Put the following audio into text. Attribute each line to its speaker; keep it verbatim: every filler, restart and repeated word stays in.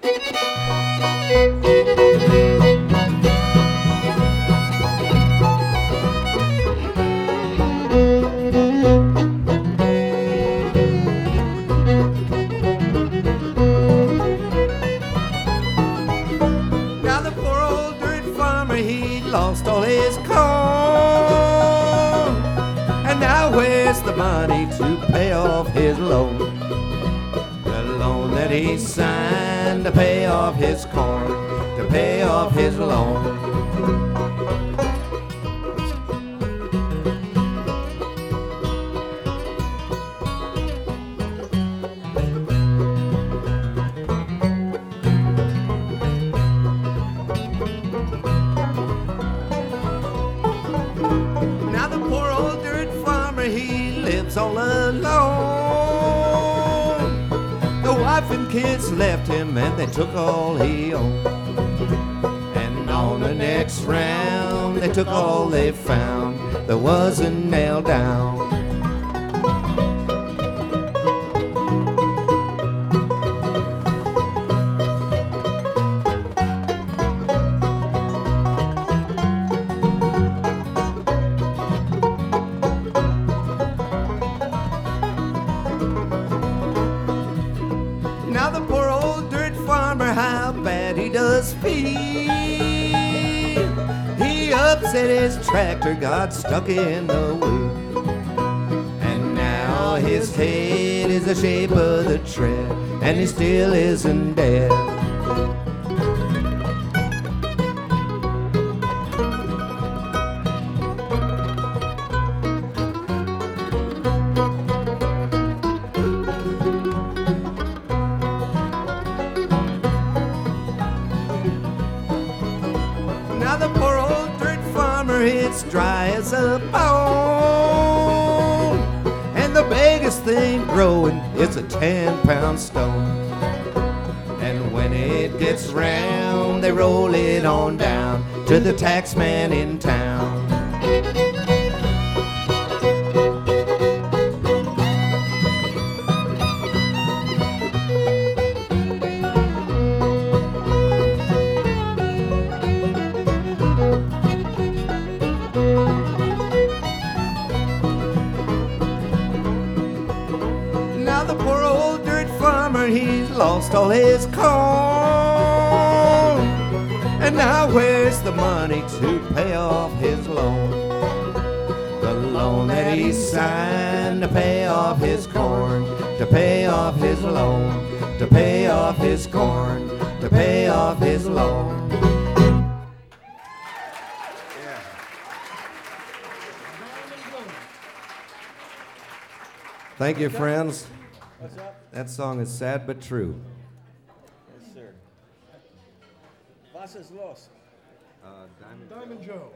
Speaker 1: Now the poor old dirt farmer, he lost all his corn, and now where's the money to pay off his loan? The loan that he signed to pay off his corn, to pay off his loan. Now the poor old dirt farmer, he lives all alone. The wife and kids left him and they took all he owned. And on the next round they took all they found that wasn't nailed down. Now the poor old dirt farmer, how bad he does feel. He upset his tractor, got stuck in the wheel, and now his head is the shape of the tread, and he still isn't dead. Now the poor old dirt farmer, it's dry as a bone, and the biggest thing growing is a ten pound stone. And when it gets round, they roll it on down to the tax man in town. Now the poor old dirt farmer, he's lost all his corn, and now where's the money to pay off his loan? The loan that he signed to pay off his corn, to pay off his loan, to pay off his corn, to pay off his loan. Thank you, friends.
Speaker 2: What's up?
Speaker 1: That song is sad but true.
Speaker 2: Yes, sir. Was ist los?
Speaker 1: Uh, Diamond,
Speaker 3: Diamond Joe.